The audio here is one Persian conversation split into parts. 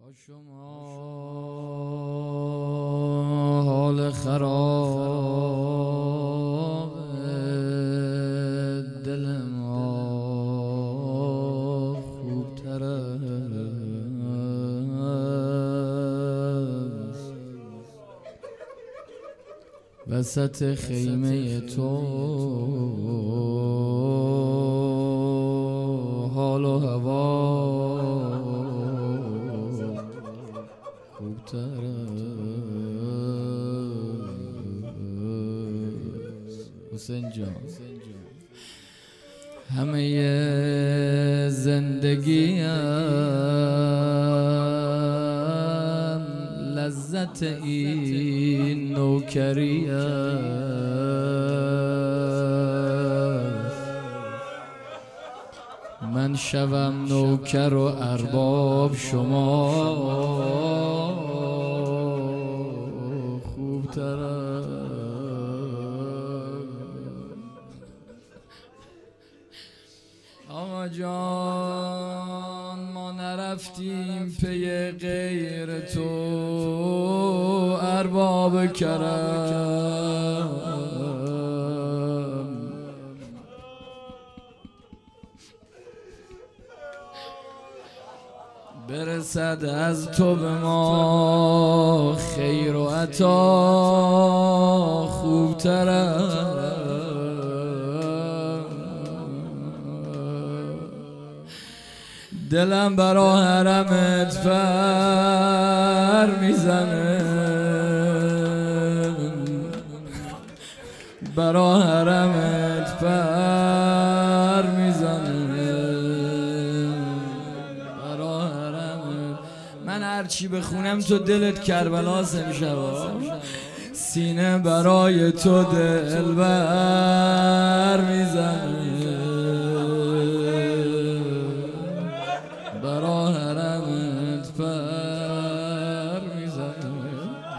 شما حال خراب دل ما خوبتر است وسط خیمه تو حال و هوا خوبتر است حسین جان. همه زندگیم لذت این نوکری است من شوم نوکر و ارباب شما خوبتر است. آقا جان ما نرفتیم پی غیر تو ارباب کرم برسد از تو به ما خیر و عطا خوبتر است دلم برا حرمت پر میزنه برا حرمت پر میزنه برا حرمت من هرچی بخونم تو دلت کربلاست امشب سینه برای تو دلبر میزنه برا حرمت پر میزنه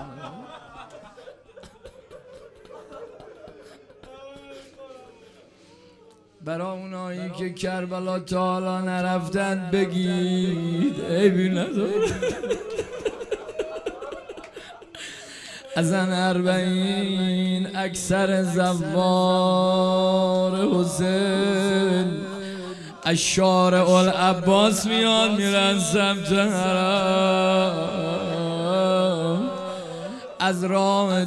برا اونایی که کربلا تا حالا نرفتن بگید عیبی نداره ازن اربعین اکثر زوار حسین اشارع العباس میان میرن سمت حرم از راه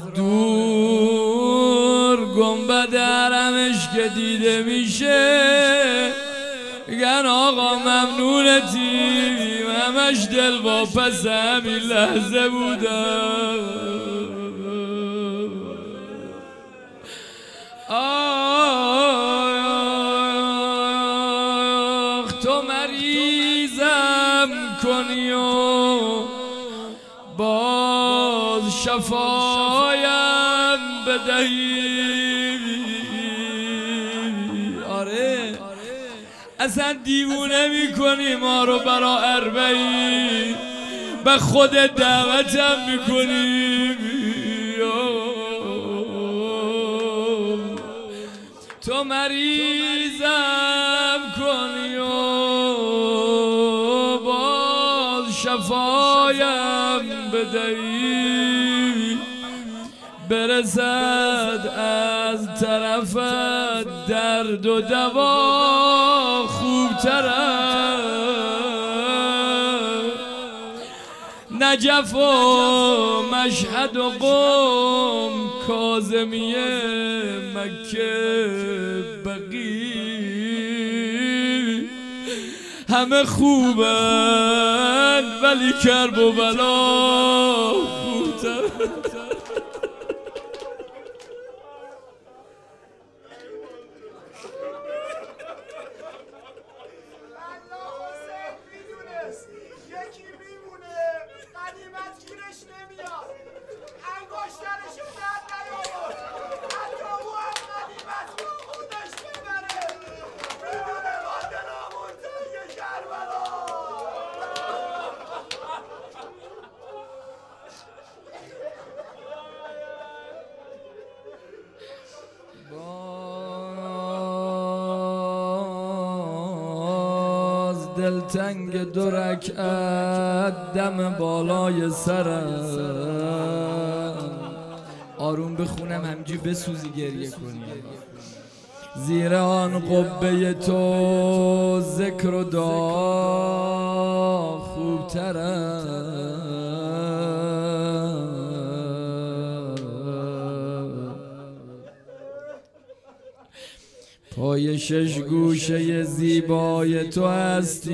دور گنبد حرمش که دیده میشه میگن آقا ممنونتیم همش دل واپس همین لحظه بودم تو مریضم کنی و باز شفایم بدهی آره اصلا دیوونه میکنی ما رو برا اربعین به خود دعوتم میکنی تو مریضم کنی و باز شفایم بدهی برسد از طرفت درد و دوا خوبتر است نجف و مشهد و قم کاظمیه مکه بقی همه خوبن ولی کرب و بلا خوبتر دلتنگ 2 رکعت دم بالای سرم. آروم بخونم همجی بسوزی گریه کنی. زیر آن قبه تو ذکر و دعا خوبترم. پای 6 گوشه زیبای تو هستی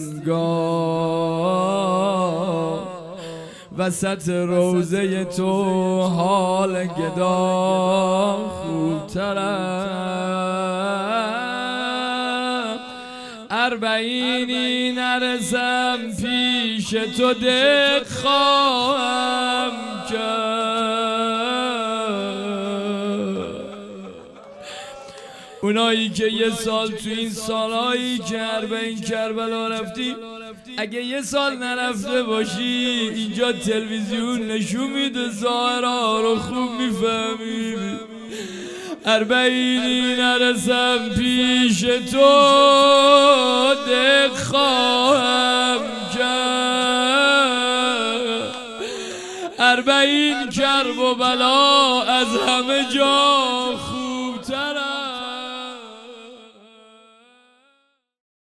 منگاه، وسط روضه تو حال گدا خوبترم. 40 نرسم پیش تو دق خواهم کرد. اونایی که 1 سال تو این سالایی که 40 کربلا رفتی، اگه 1 سال نرفته باشی اینجا تلویزیون نشون میده، ظاهرها رو خوب میفهمی. 40 نرسم پیش تو دق خواهم کرد. 40 کرب و بلا از همه جا خوب